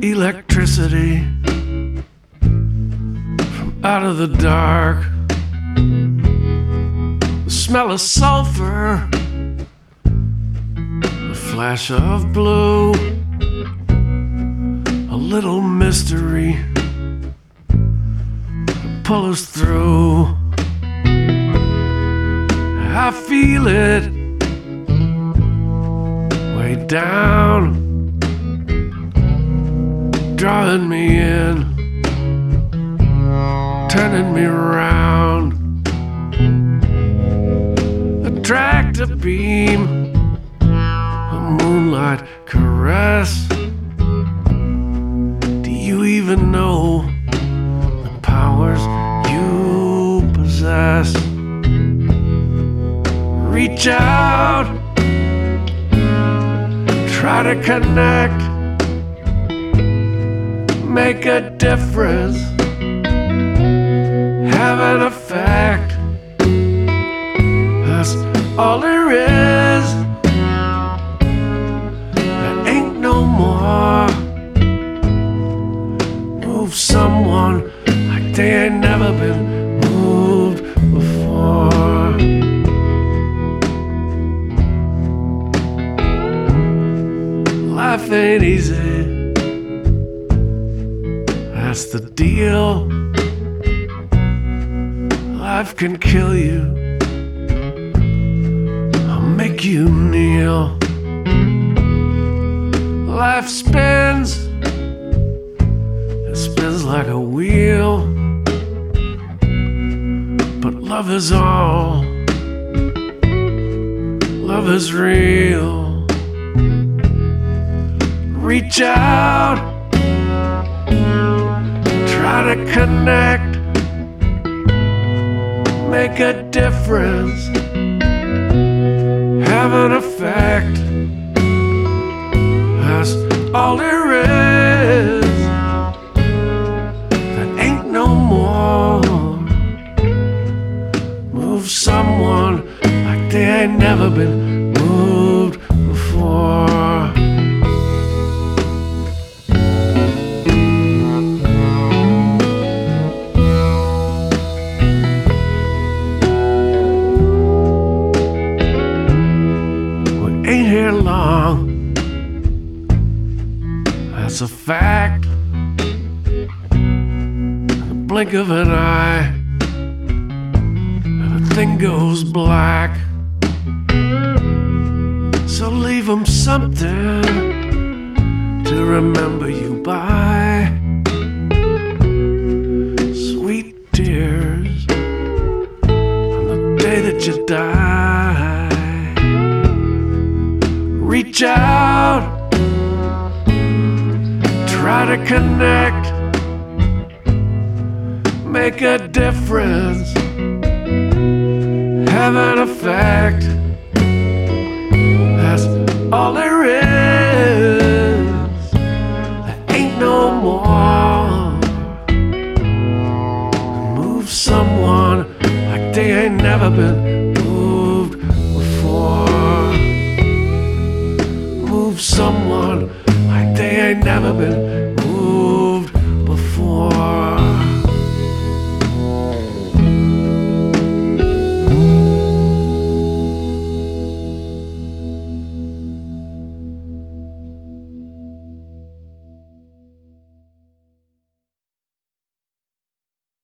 electricity from out of the dark. The smell of sulfur, a flash of blue, a little mystery to pull us through. I feel it way down, drawing me in, turning me around. A tractor beam, a moonlight caress. Do you even know the powers you possess? Reach out, try to connect, make a difference, have an effect. That's all there is. There ain't no more. Move someone like they ain't never been moved before. Life ain't easy, that's the deal. Life can kill you, I'll make you kneel. Life spins, it spins like a wheel. But love is all, love is real. Reach out, try to connect, make a difference, have an effect. That's all there is. There ain't no more. Move someone like they ain't never been moved before. Ain't here long, that's a fact. In the blink of an eye, everything goes black. So leave 'em something to remember you by. Sweet tears on the day that you die. Reach out, try to connect, make a difference, have an effect. That's all there is. There ain't no more. Move someone like they ain't never been moved before. Move someone like they ain't never been